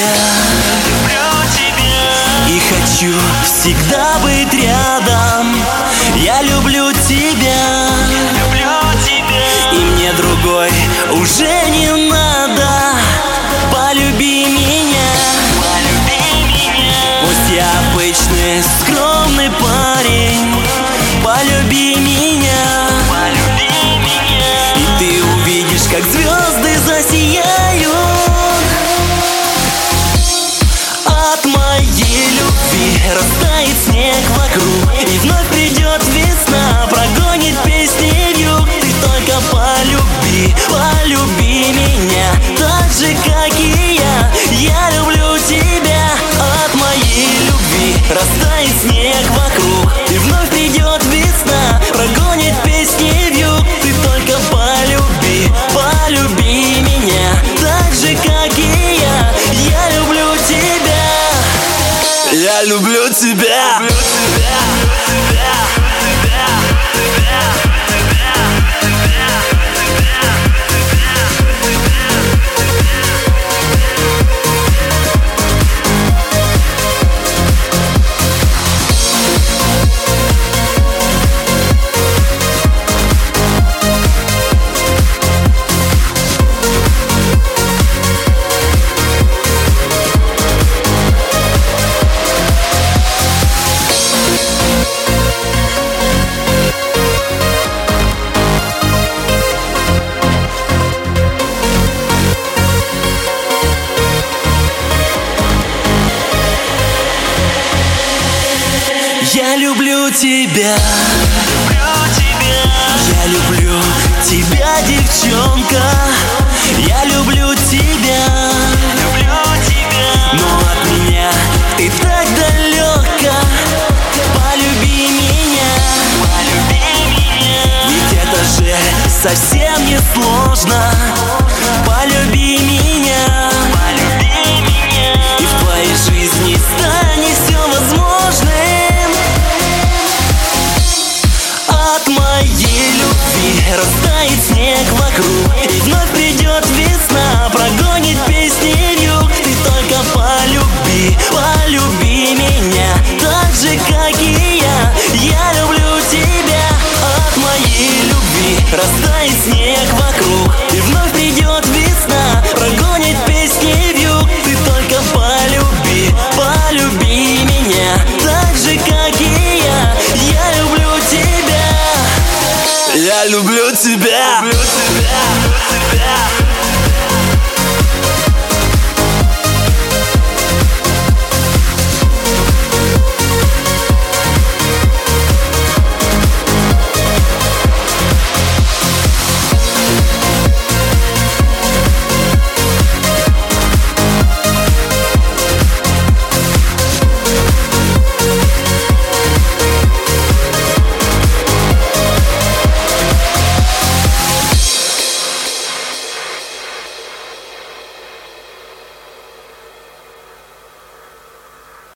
и хочу всегда быть рядом. Я люблю тебя, и мне другой уже не надо. Полюби меня, пусть я обычный скромный парень. Полюби меня, и ты увидишь, как звезды засияют. От моей любви растает снег вокруг, и вновь придет весна, прогонит песни вьюг. Ты только полюби, полюби меня, так же, как и я. Я люблю тебя. От моей любви растает снег вокруг, и вновь придет весна, прогонит песни вьюг. Ты только полюби, полюби меня, так же, как и я. Я люблю тебя. Я люблю тебя. Я люблю тебя, я люблю тебя, девчонка. Я люблю тебя, но от меня ты так далека. Полюби меня, ведь это же совсем не сложно.